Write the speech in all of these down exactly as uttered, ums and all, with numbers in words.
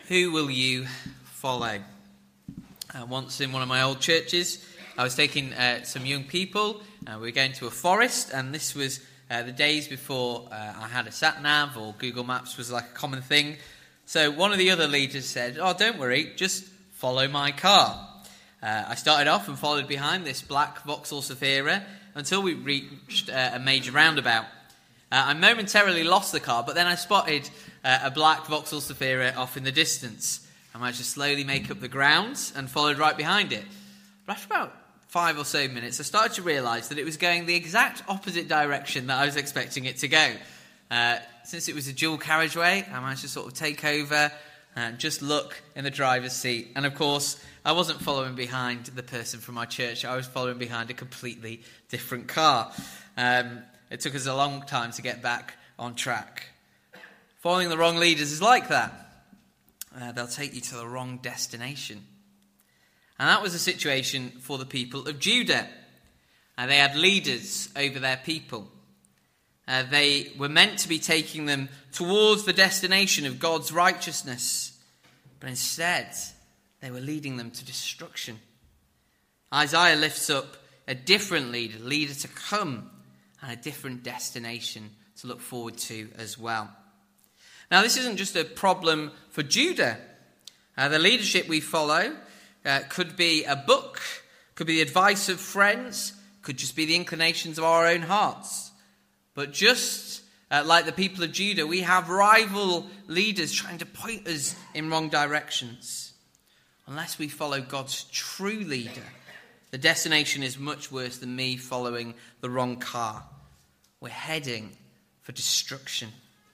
Who will you follow? Uh, once in one of my old churches, I was taking uh, some young people. Uh, we were going to a forest, and this was uh, the days before uh, I had a sat-nav or Google Maps was like a common thing. So one of the other leaders said, "Oh, don't worry, just follow my car." Uh, I started off and followed behind this black Vauxhall Zafira until we reached uh, a major roundabout. Uh, I momentarily lost the car, but then I spotted uh, a black Vauxhall Zafira off in the distance. I managed to slowly make up the ground and followed right behind it. But after about five or so minutes, I started to realise that it was going the exact opposite direction that I was expecting it to go. Uh, since it was a dual carriageway, I managed to sort of take over and just look in the driver's seat. And of course, I wasn't following behind the person from my church. I was following behind a completely different car. Um, it took us a long time to get back on track. Following the wrong leaders is like that. Uh, they'll take you to the wrong destination. And that was the situation for the people of Judah. Uh, they had leaders over their people. Uh, they were meant to be taking them towards the destination of God's righteousness. But instead, they were leading them to destruction. Isaiah lifts up a different leader, leader to come, and a different destination to look forward to as well. Now, this isn't just a problem for Judah. Uh, the leadership we follow uh, could be a book, could be the advice of friends, could just be the inclinations of our own hearts. But just uh, like the people of Judah, we have rival leaders trying to point us in wrong directions. Unless we follow God's true leader, the destination is much worse than me following the wrong car. We're heading for destruction.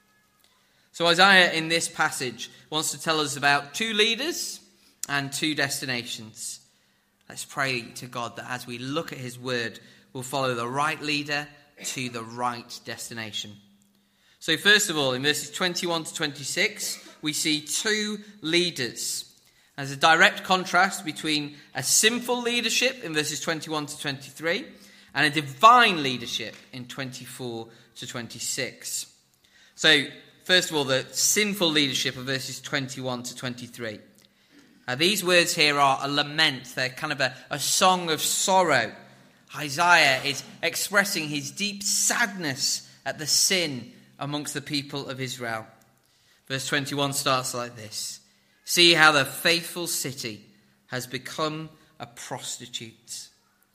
So Isaiah in this passage wants to tell us about two leaders and two destinations. Let's pray to God that as we look at his word, we'll follow the right leader to the right destination. So first of all, in verses twenty-one to twenty-six, we see two leaders. There's a direct contrast between a sinful leadership in verses twenty-one to twenty-three and a divine leadership in twenty-four to twenty-six. So first of all, the sinful leadership of verses twenty-one to twenty-three. Now, these words here are a lament. They're kind of a, a song of sorrow. Isaiah is expressing his deep sadness at the sin amongst the people of Israel. Verse twenty-one starts like this. "See how the faithful city has become a prostitute."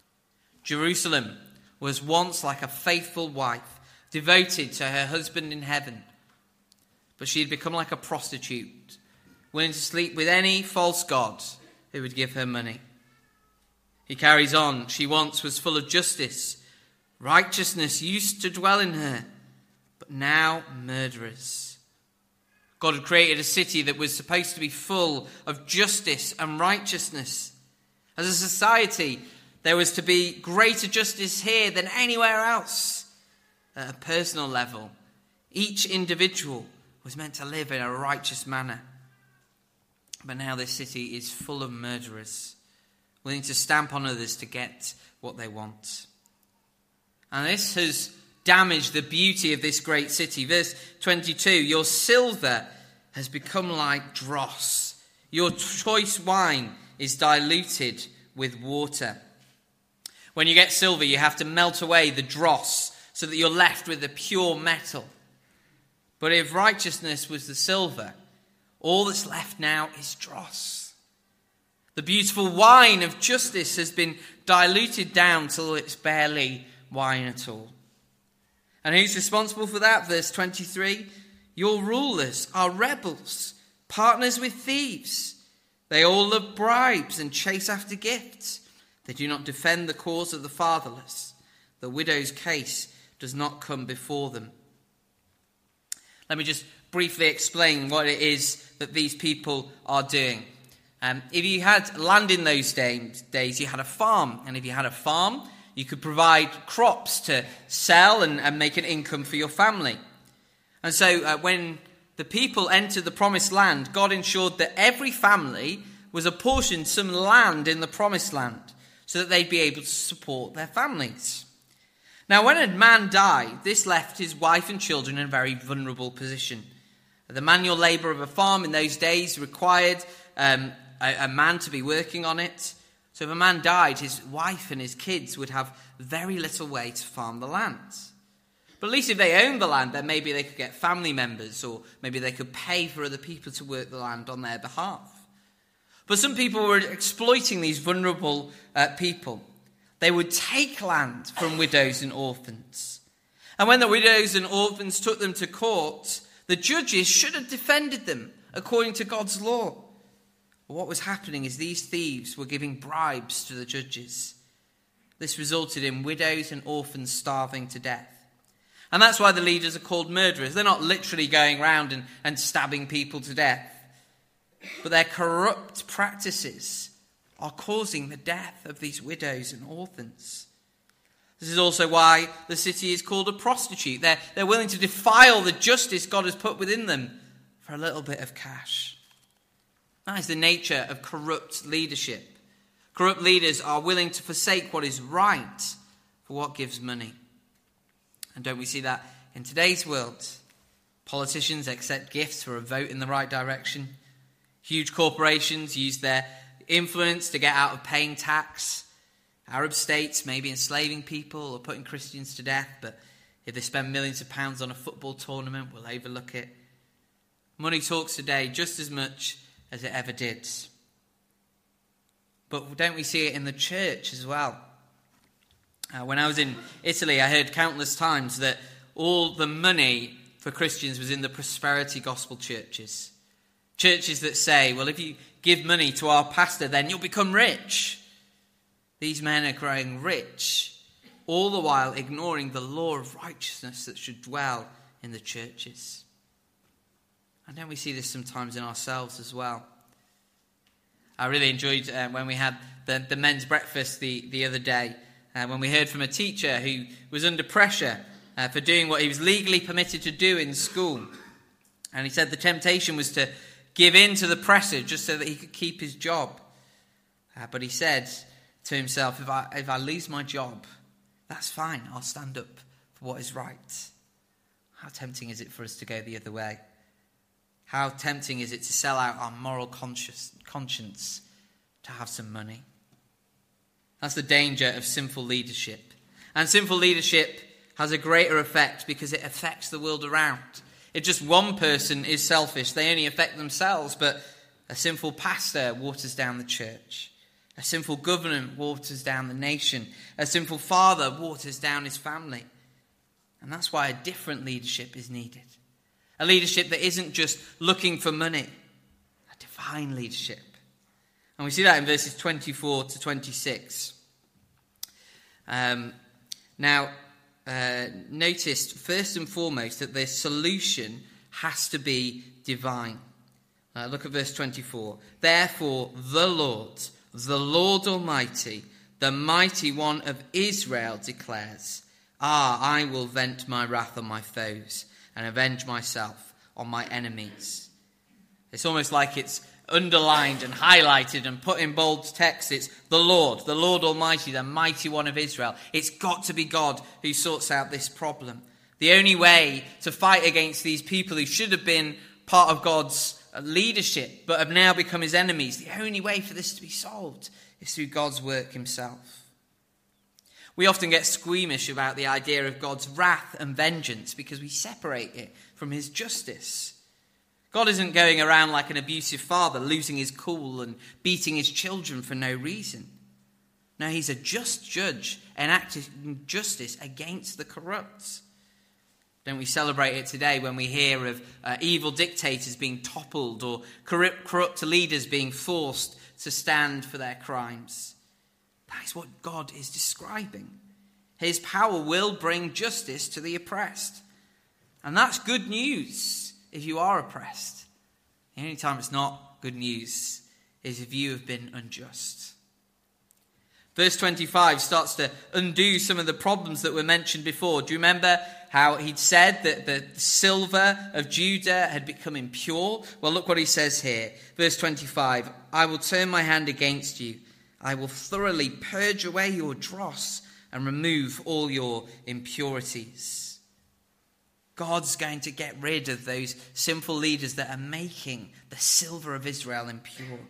Jerusalem was once like a faithful wife, devoted to her husband in heaven. But she had become like a prostitute, willing to sleep with any false god who would give her money. He carries on. "She once was full of justice. Righteousness used to dwell in her, but now murderers." God had created a city that was supposed to be full of justice and righteousness. As a society, there was to be greater justice here than anywhere else. At a personal level, each individual was meant to live in a righteous manner. But now this city is full of murderers, willing to stamp on others to get what they want. And this has damaged the beauty of this great city. Verse twenty-two, "Your silver has become like dross. Your choice wine is diluted with water." When you get silver, you have to melt away the dross so that you're left with the pure metal. But if righteousness was the silver, all that's left now is dross. The beautiful wine of justice has been diluted down till it's barely wine at all. And who's responsible for that? Verse twenty-three, "Your rulers are rebels, partners with thieves. They all love bribes and chase after gifts. They do not defend the cause of the fatherless. The widow's case does not come before them." Let me just briefly explain what it is that these people are doing. Um, if you had land in those days, you had a farm. And if you had a farm, you could provide crops to sell and, and make an income for your family. And so uh, when the people entered the promised land, God ensured that every family was apportioned some land in the promised land so that they'd be able to support their families. Now, when a man died, this left his wife and children in a very vulnerable position. The manual labour of a farm in those days required um, a, a man to be working on it. So if a man died, his wife and his kids would have very little way to farm the land. But at least if they owned the land, then maybe they could get family members, or maybe they could pay for other people to work the land on their behalf. But some people were exploiting these vulnerable uh, people. They would take land from widows and orphans. And when the widows and orphans took them to court, the judges should have defended them according to God's law. But what was happening is these thieves were giving bribes to the judges. This resulted in widows and orphans starving to death. And that's why the leaders are called murderers. They're not literally going around and, and stabbing people to death. But their corrupt practices are causing the death of these widows and orphans. This is also why the city is called a prostitute. They're, they're willing to defile the justice God has put within them for a little bit of cash. That is the nature of corrupt leadership. Corrupt leaders are willing to forsake what is right for what gives money. And don't we see that in today's world? Politicians accept gifts for a vote in the right direction. Huge corporations use their influence to get out of paying tax. Arab states may be enslaving people or putting Christians to death, but if they spend millions of pounds on a football tournament, we'll overlook it. Money talks today just as much as it ever did. But don't we see it in the church as well? Uh, when I was in Italy, I heard countless times that all the money for Christians was in the prosperity gospel churches. Churches that say, well, if you give money to our pastor, then you'll become rich. These men are growing rich, all the while ignoring the law of righteousness that should dwell in the churches. And don't we see this sometimes in ourselves as well? I really enjoyed uh, when we had the, the men's breakfast the, the other day, uh, when we heard from a teacher who was under pressure uh, for doing what he was legally permitted to do in school. And he said the temptation was to give in to the pressure just so that he could keep his job. Uh, but he said to himself, if I, if I lose my job, that's fine. I'll stand up for what is right. How tempting is it for us to go the other way? How tempting is it to sell out our moral conscious, conscience to have some money? That's the danger of sinful leadership. And sinful leadership has a greater effect because it affects the world around. If just one person is selfish, they only affect themselves, but a sinful pastor waters down the church. A sinful government waters down the nation. A sinful father waters down his family. And that's why a different leadership is needed. A leadership that isn't just looking for money. A divine leadership. And we see that in verses twenty-four to twenty-six. Um, now, uh, notice first and foremost that the solution has to be divine. Uh, look at verse twenty-four. Therefore, the Lord, the Lord Almighty, the mighty one of Israel declares, Ah, I will vent my wrath on my foes and avenge myself on my enemies. It's almost like it's underlined and highlighted and put in bold text. It's the Lord, the Lord Almighty, the mighty one of Israel. It's got to be God who sorts out this problem. The only way to fight against these people who should have been part of God's leadership but have now become his enemies, the only way for this to be solved is through God's work himself. We often get squeamish about the idea of God's wrath and vengeance because we separate it from his justice. God isn't going around like an abusive father, losing his cool and beating his children for no reason. No, he's a just judge enacting justice against the corrupt. Don't we celebrate it today when we hear of uh, evil dictators being toppled or corrupt, corrupt leaders being forced to stand for their crimes? That is what God is describing. His power will bring justice to the oppressed. And that's good news if you are oppressed. The only time it's not good news is if you have been unjust. Verse twenty-five starts to undo some of the problems that were mentioned before. Do you remember how he'd said that the silver of Judah had become impure? Well, look what he says here. Verse twenty-five, I will turn my hand against you. I will thoroughly purge away your dross and remove all your impurities. God's going to get rid of those sinful leaders that are making the silver of Israel impure.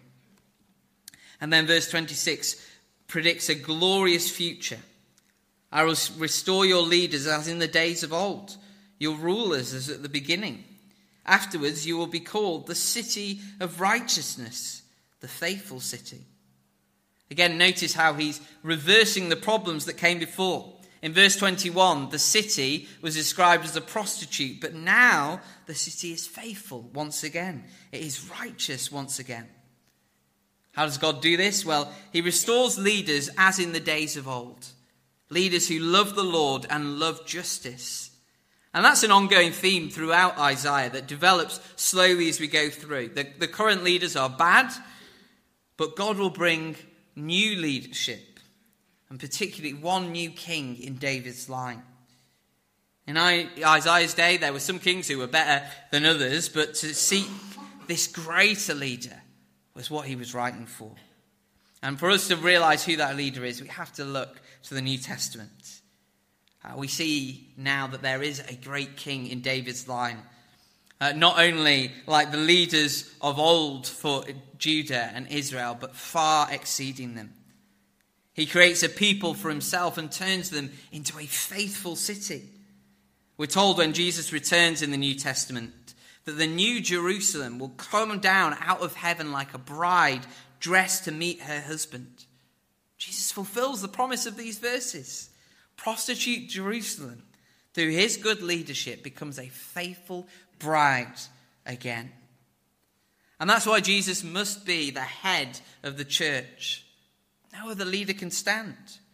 And then verse twenty-six predicts a glorious future. I will restore your leaders as in the days of old, your rulers as at the beginning. Afterwards you will be called the city of righteousness, the faithful city. Again, notice how he's reversing the problems that came before. In verse twenty-one, the city was described as a prostitute, but now the city is faithful once again. It is righteous once again. How does God do this? Well, he restores leaders as in the days of old. Leaders who love the Lord and love justice. And that's an ongoing theme throughout Isaiah that develops slowly as we go through. The, the current leaders are bad, but God will bring new leadership. And particularly one new king in David's line. In Isaiah's day, there were some kings who were better than others, but to seek this greater leader was what he was writing for. And for us to realize who that leader is, we have to look to the New Testament. Uh, we see now that there is a great king in David's line. Uh, not only like the leaders of old for Judah and Israel, but far exceeding them. He creates a people for himself and turns them into a faithful city. We're told when Jesus returns in the New Testament that the new Jerusalem will come down out of heaven like a bride dressed to meet her husband. Jesus fulfills the promise of these verses. Prostitute Jerusalem, through his good leadership, becomes a faithful bride again. And that's why Jesus must be the head of the church. No other leader can stand.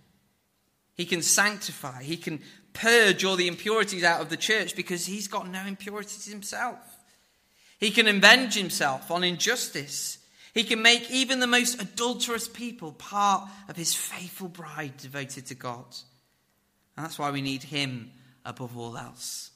He can sanctify. He can purge all the impurities out of the church because he's got no impurities himself. He can avenge himself on injustice. He can make even the most adulterous people part of his faithful bride devoted to God. And that's why we need him above all else.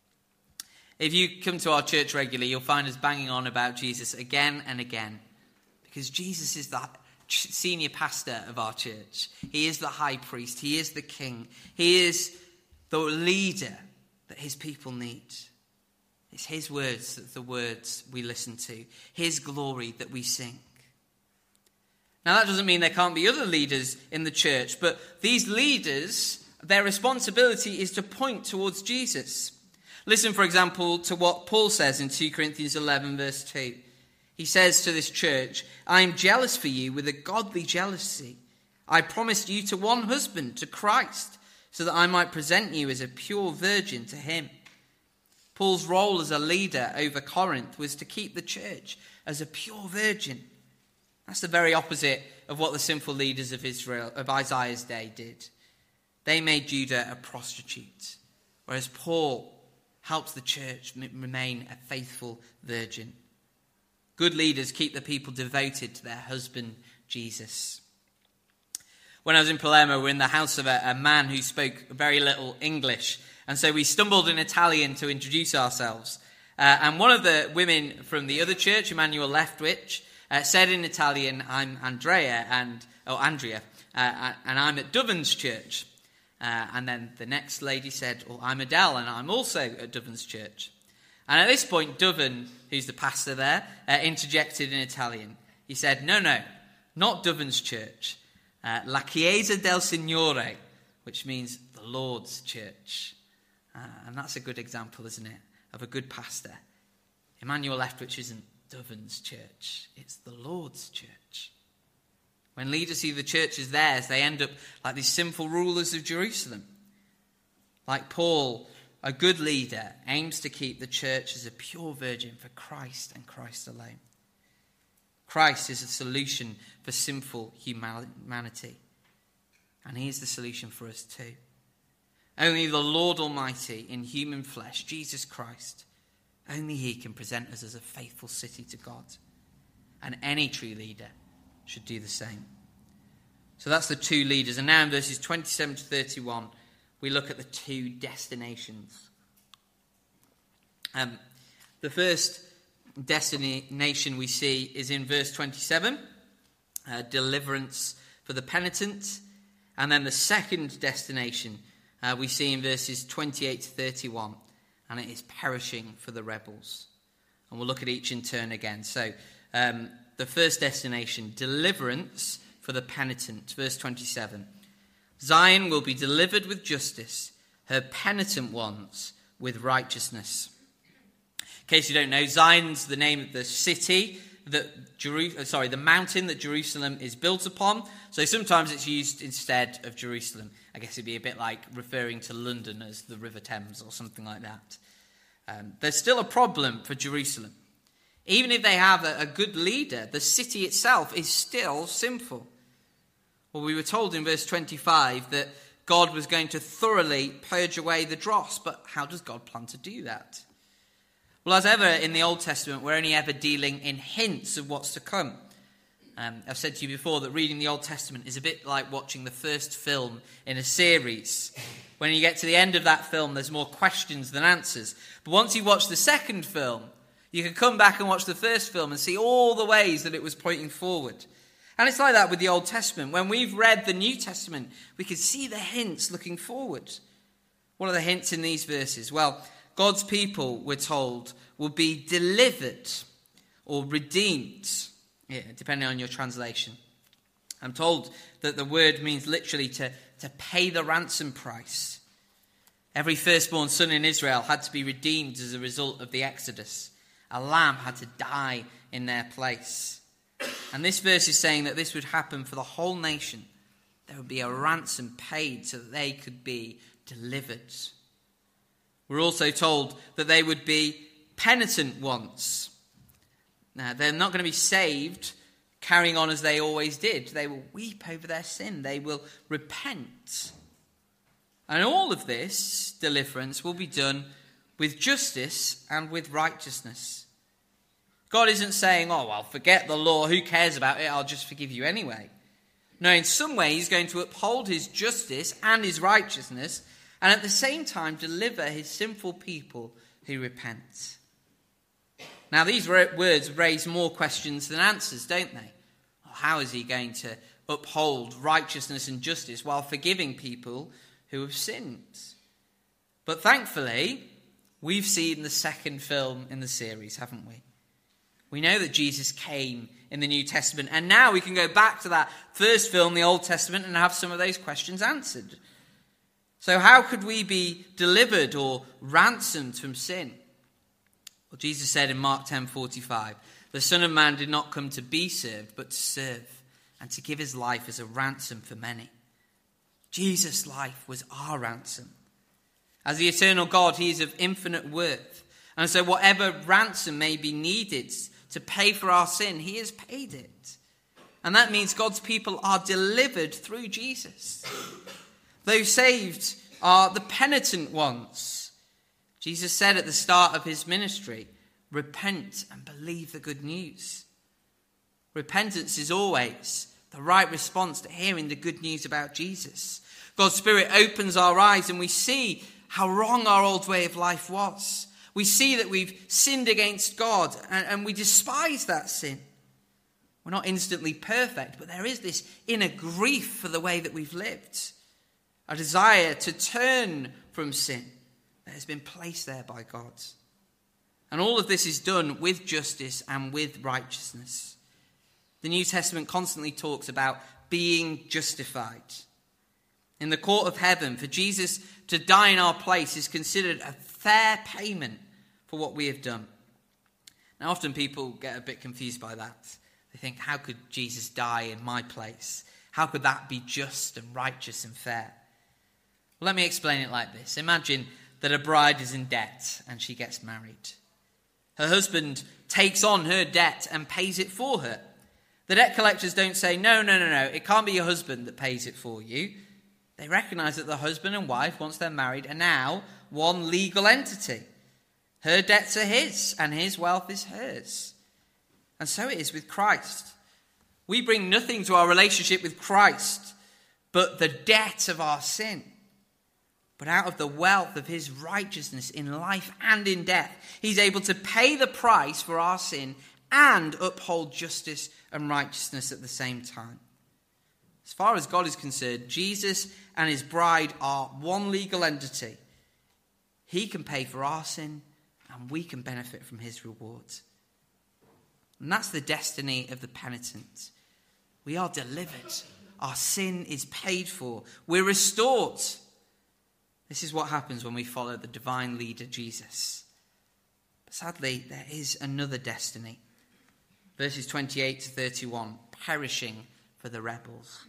If you come to our church regularly, you'll find us banging on about Jesus again and again. Because Jesus is that senior pastor of our church. He is the high priest. He is the king. He is the leader that his people need. It's his words that the words we listen to. His glory that we sing. Now that doesn't mean there can't be other leaders in the church, but these leaders, their responsibility is to point towards Jesus. Listen, for example, to what Paul says in Second Corinthians eleven verse two. He says to this church, I am jealous for you with a godly jealousy. I promised you to one husband, to Christ, so that I might present you as a pure virgin to him. Paul's role as a leader over Corinth was to keep the church as a pure virgin. That's the very opposite of what the sinful leaders of Israel, of Isaiah's day did. They made Judah a prostitute, whereas Paul helps the church remain a faithful virgin. Good leaders keep the people devoted to their husband, Jesus. When I was in Palermo, we were in the house of a, a man who spoke very little English. And so we stumbled in Italian to introduce ourselves. Uh, and one of the women from the other church, Emmanuel Leftwich, uh, said in Italian, I'm Andrea, and oh, Andrea, uh, and I'm at Dovan's church. Uh, and then the next lady said, well, I'm Adele, and I'm also at Dovan's church. And at this point, Dovan, who's the pastor there, uh, interjected in Italian. He said, no, no, not Dovan's church. Uh, La Chiesa del Signore, which means the Lord's church. Uh, and that's a good example, isn't it, of a good pastor. Emmanuel Leftwich isn't Dovan's church. It's the Lord's church. When leaders see the church as theirs, they end up like these sinful rulers of Jerusalem. Like Paul, a good leader aims to keep the church as a pure virgin for Christ and Christ alone. Christ is the solution for sinful humanity. And he is the solution for us too. Only the Lord Almighty in human flesh, Jesus Christ, only he can present us as a faithful city to God. And any true leader should do the same. So that's the two leaders. And now in verses twenty-seven to thirty-one, we look at the two destinations. Um, the first destination we see is in verse twenty-seven, uh, deliverance for the penitent. And then the second destination uh, we see in verses twenty-eight to thirty-one, and it is perishing for the rebels. And we'll look at each in turn again. So um, the first destination, deliverance for the penitent. Verse twenty-seven. Zion will be delivered with justice, her penitent ones with righteousness. In case you don't know, Zion's the name of the city that Jeru- sorry, the mountain that Jerusalem is built upon. So sometimes it's used instead of Jerusalem. I guess it'd be a bit like referring to London as the River Thames or something like that. Um, there's still a problem for Jerusalem. Even if they have a, a good leader, the city itself is still sinful. Well, we were told in verse twenty-five that God was going to thoroughly purge away the dross. But how does God plan to do that? Well, as ever in the Old Testament, we're only ever dealing in hints of what's to come. Um, I've said to you before that reading the Old Testament is a bit like watching the first film in a series. When you get to the end of that film, there's more questions than answers. But once you watch the second film, you can come back and watch the first film and see all the ways that it was pointing forward. And it's like that with the Old Testament. When we've read the New Testament, we can see the hints looking forward. What are the hints in these verses? Well, God's people, we're told, will be delivered or redeemed, yeah, depending on your translation. I'm told that the word means literally to, to pay the ransom price. Every firstborn son in Israel had to be redeemed as a result of the Exodus. A lamb had to die in their place. And this verse is saying that this would happen for the whole nation. There would be a ransom paid so that they could be delivered. We're also told that they would be penitent ones. Now, they're not going to be saved carrying on as they always did. They will weep over their sin. They will repent. And all of this deliverance will be done with justice and with righteousness. God isn't saying, oh, well, forget the law. Who cares about it? I'll just forgive you anyway. No, in some way, he's going to uphold his justice and his righteousness and at the same time deliver his sinful people who repent. Now, these words raise more questions than answers, don't they? How is he going to uphold righteousness and justice while forgiving people who have sinned? But thankfully, we've seen the second film in the series, haven't we? We know that Jesus came in the New Testament, and now we can go back to that first film, the Old Testament, and have some of those questions answered. So how could we be delivered or ransomed from sin? Well, Jesus said in Mark ten forty-five, the Son of Man did not come to be served, but to serve, and to give his life as a ransom for many. Jesus' life was our ransom. As the eternal God, he is of infinite worth. And so whatever ransom may be needed to pay for our sin, he has paid it. And that means God's people are delivered through Jesus. Those saved are the penitent ones. Jesus said at the start of his ministry, repent and believe the good news. Repentance is always the right response to hearing the good news about Jesus. God's Spirit opens our eyes and we see how wrong our old way of life was. We see that we've sinned against God and, and we despise that sin. We're not instantly perfect, but there is this inner grief for the way that we've lived. A desire to turn from sin that has been placed there by God. And all of this is done with justice and with righteousness. The New Testament constantly talks about being justified. In the court of heaven, for Jesus to die in our place is considered a fair payment for what we have done. Now, often people get a bit confused by that. They think, how could Jesus die in my place? How could that be just and righteous and fair? Well, let me explain it like this. Imagine that a bride is in debt and she gets married. Her husband takes on her debt and pays it for her. The debt collectors don't say, no, no, no, no, it can't be your husband that pays it for you. They recognize that the husband and wife, once they're married, are now one legal entity. Her debts are his and his wealth is hers. And so it is with Christ. We bring nothing to our relationship with Christ but the debt of our sin. But out of the wealth of his righteousness in life and in death, he's able to pay the price for our sin and uphold justice and righteousness at the same time. As far as God is concerned, Jesus and his bride are one legal entity. He can pay for our sin, and we can benefit from his rewards. And that's the destiny of the penitent. We are delivered. Our sin is paid for. We're restored. This is what happens when we follow the divine leader, Jesus. But sadly, there is another destiny. Verses twenty-eight to thirty-one, perishing for the rebels.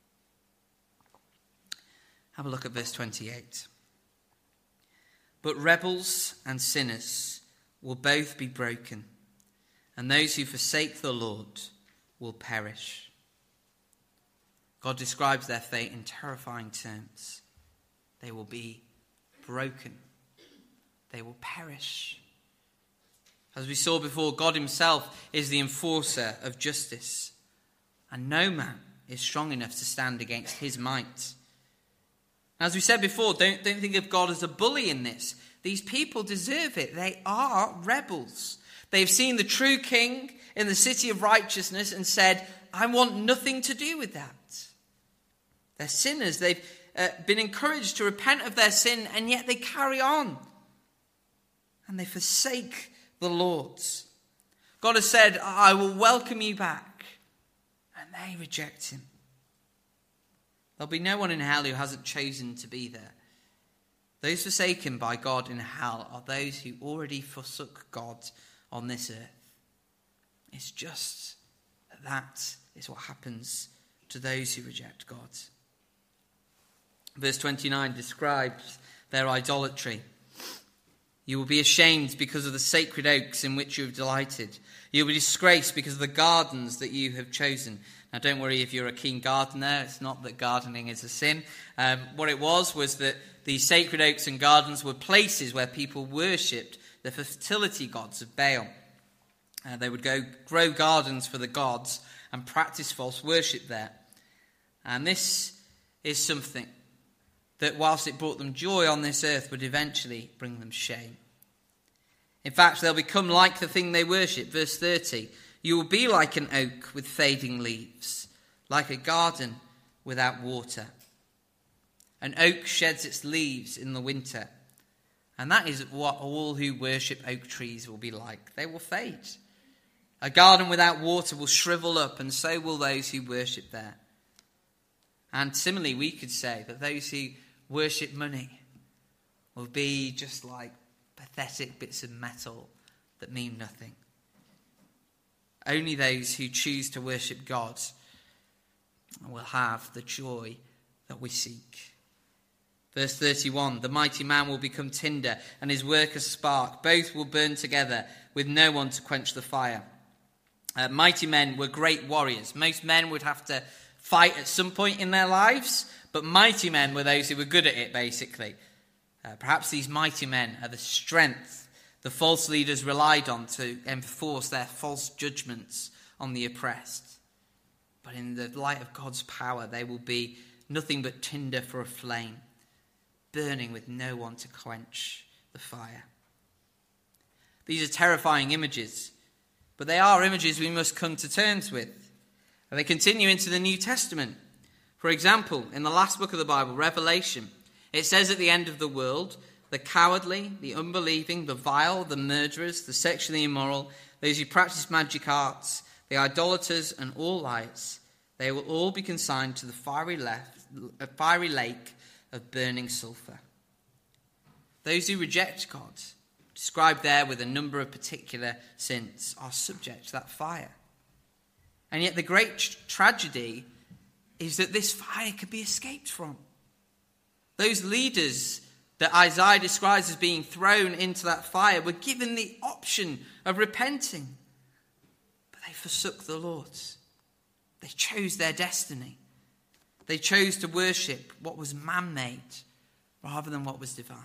Have a look at verse twenty-eight. But rebels and sinners will both be broken, and those who forsake the Lord will perish. God describes their fate in terrifying terms. They will be broken. They will perish. As we saw before, God himself is the enforcer of justice, and no man is strong enough to stand against his might. As we said before, don't, don't think of God as a bully in this. These people deserve it. They are rebels. They've seen the true king in the city of righteousness and said, I want nothing to do with that. They're sinners. They've uh, been encouraged to repent of their sin, and yet they carry on. And they forsake the Lord. God has said, I will welcome you back. And they reject him. There'll be no one in hell who hasn't chosen to be there. Those forsaken by God in hell are those who already forsook God on this earth. It's just that that is what happens to those who reject God. Verse twenty-nine describes their idolatry. You will be ashamed because of the sacred oaks in which you have delighted. You will be disgraced because of the gardens that you have chosen. Now, don't worry if you're a keen gardener. It's not that gardening is a sin. Um, what it was was that the sacred oaks and gardens were places where people worshipped the fertility gods of Baal. Uh, they would go grow gardens for the gods and practice false worship there. And this is something that, whilst it brought them joy on this earth, would eventually bring them shame. In fact, they'll become like the thing they worship. Verse thirty, you will be like an oak with fading leaves, like a garden without water. An oak sheds its leaves in the winter, and that is what all who worship oak trees will be like. They will fade. A garden without water will shrivel up, and so will those who worship there. And similarly, we could say that those who worship money will be just like pathetic bits of metal that mean nothing. Only those who choose to worship God will have the joy that we seek. Verse thirty-one, the mighty man will become tinder and his work a spark. Both will burn together with no one to quench the fire. Uh, mighty men were great warriors. Most men would have to fight at some point in their lives, but mighty men were those who were good at it, basically. Uh, perhaps these mighty men are the strength the false leaders relied on to enforce their false judgments on the oppressed. But in the light of God's power, they will be nothing but tinder for a flame, burning with no one to quench the fire. These are terrifying images, but they are images we must come to terms with. And they continue into the New Testament. For example, in the last book of the Bible, Revelation, it says at the end of the world, the cowardly, the unbelieving, the vile, the murderers, the sexually immoral, those who practice magic arts, the idolaters, and all liars, they will all be consigned to the fiery, left, a fiery lake of burning sulfur. Those who reject God, described there with a number of particular sins, are subject to that fire. And yet the great tr- tragedy is that this fire could be escaped from. Those leaders that Isaiah describes as being thrown into that fire were given the option of repenting. But they forsook the Lord. They chose their destiny. They chose to worship what was man-made rather than what was divine.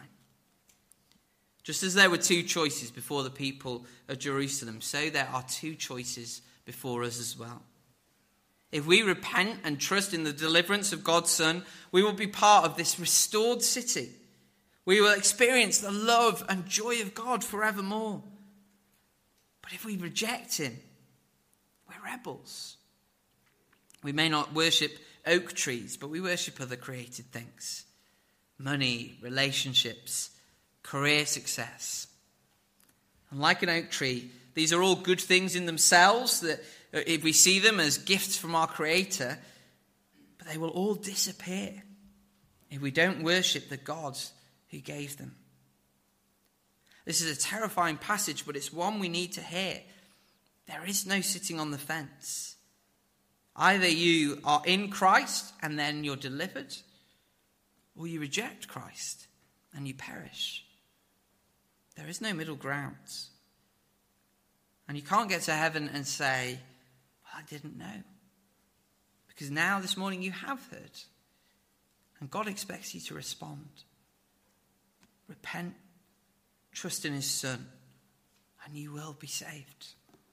Just as there were two choices before the people of Jerusalem, so there are two choices before us as well. If we repent and trust in the deliverance of God's Son, we will be part of this restored city. We will experience the love and joy of God forevermore. But if we reject him, we're rebels. We may not worship oak trees, but we worship other created things. Money, relationships, career success. And like an oak tree, these are all good things in themselves, that if we see them as gifts from our Creator, but they will all disappear if we don't worship the God who gave them. This is a terrifying passage, but it's one we need to hear. There is no sitting on the fence. Either you are in Christ and then you're delivered, or you reject Christ and you perish. There is no middle ground. And you can't get to heaven and say, well, I didn't know. Because now this morning you have heard. And God expects you to respond. Repent, trust in his Son, and you will be saved.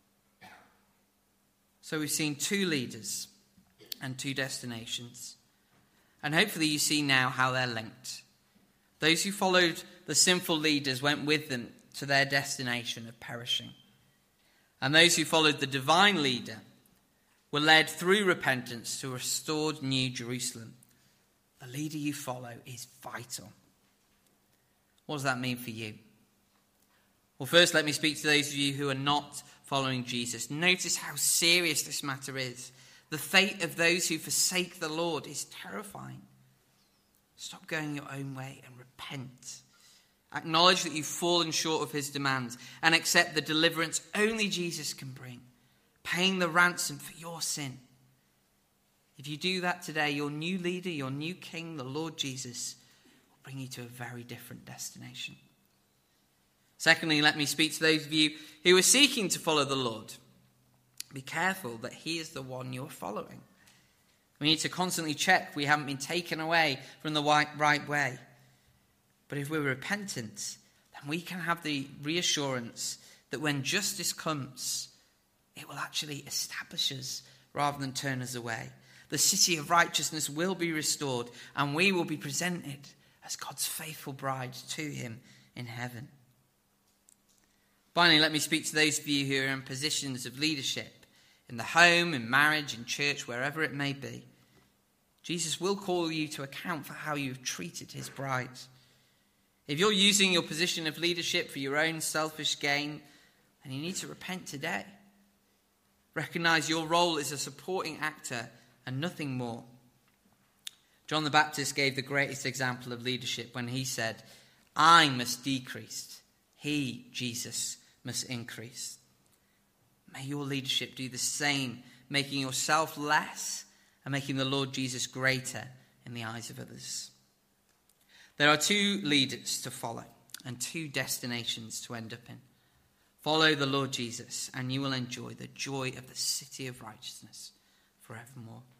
So we've seen two leaders and two destinations. And hopefully you see now how they're linked. Those who followed the sinful leaders went with them to their destination of perishing. And those who followed the divine leader were led through repentance to a restored New Jerusalem. The leader you follow is vital. What does that mean for you? Well, first let me speak to those of you who are not following Jesus. Notice how serious this matter is. The fate of those who forsake the Lord is terrifying. Stop going your own way and repent. Acknowledge that you've fallen short of his demands and accept the deliverance only Jesus can bring, paying the ransom for your sin. If you do that today, your new leader, your new king, the Lord Jesus, will bring you to a very different destination. Secondly, let me speak to those of you who are seeking to follow the Lord. Be careful that he is the one you're following. We need to constantly check we haven't been taken away from the right way. But if we're repentant, then we can have the reassurance that when justice comes, it will actually establish us rather than turn us away. The city of righteousness will be restored, and we will be presented as God's faithful bride to him in heaven. Finally, let me speak to those of you who are in positions of leadership, in the home, in marriage, in church, wherever it may be. Jesus will call you to account for how you've treated his bride. If you're using your position of leadership for your own selfish gain, then you need to repent today. Recognize your role as a supporting actor and nothing more. John the Baptist gave the greatest example of leadership when he said, I must decrease, he, Jesus, must increase. May your leadership do the same, making yourself less and making the Lord Jesus greater in the eyes of others. There are two leaders to follow and two destinations to end up in. Follow the Lord Jesus and you will enjoy the joy of the city of righteousness forevermore.